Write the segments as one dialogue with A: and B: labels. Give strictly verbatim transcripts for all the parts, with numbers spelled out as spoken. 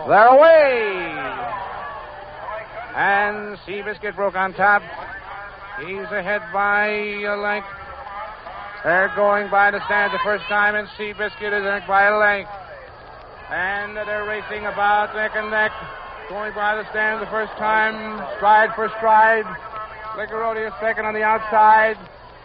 A: They're away. And Seabiscuit broke on top. He's ahead by a length. They're going by the stand the first time, and Seabiscuit is ahead by a length. And they're racing about neck and neck. Going by the stand the first time, stride for stride. Ligarodi is second on the outside.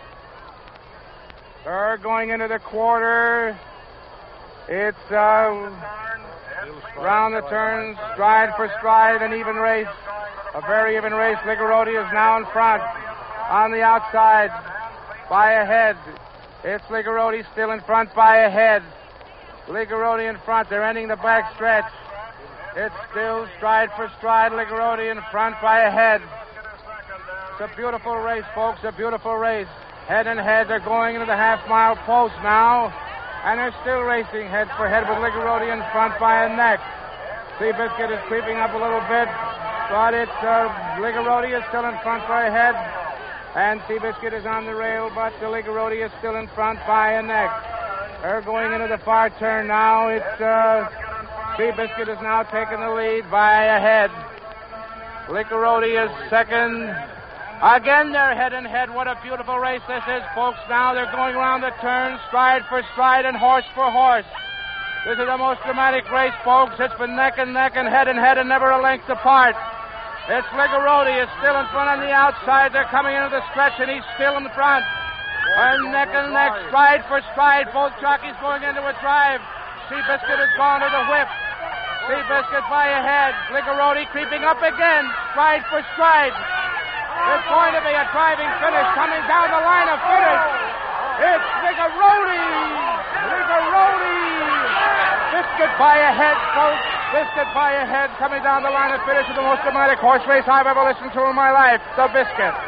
A: They're going into the quarter. It's uh, round the turns, stride for stride, an even race. A very even race. Ligarodi is now in front. On the outside, by a head. It's Ligarodi still in front by a head. Ligarodi in front. They're ending the back stretch. It's still stride for stride. Ligarodi in front by a head. It's a beautiful race, folks. A beautiful race. Head and head. They're going into the half-mile post now. And they're still racing head for head with Ligarodi in front by a neck. Seabiscuit is creeping up a little bit. But it's uh, Ligarodi is still in front by a head. And Seabiscuit is on the rail, but the Ligarodi is still in front by a neck. They're going into the far turn now. It's uh, Seabiscuit is now taking the lead by a head. Ligarodi is second. Again, they're head and head. What a beautiful race this is, folks. Now they're going around the turn, stride for stride and horse for horse. This is the most dramatic race, folks. It's been neck and neck and head and head and never a length apart. It's Ligarodi is still in front on the outside. They're coming into the stretch, and he's still in front. And neck and neck, stride for stride. Both jockeys going into a drive. Seabiscuit has gone to the whip. Seabiscuit by a head. Ligarodi creeping up again. Stride for stride. There's going to be a driving finish coming down the line of finish. It's Ligarodi. Ligarodi. Biscuit by a head, folks. Biscuit by a head coming down the line of finish of the most dramatic horse race I've ever listened to in my life. The Biscuit.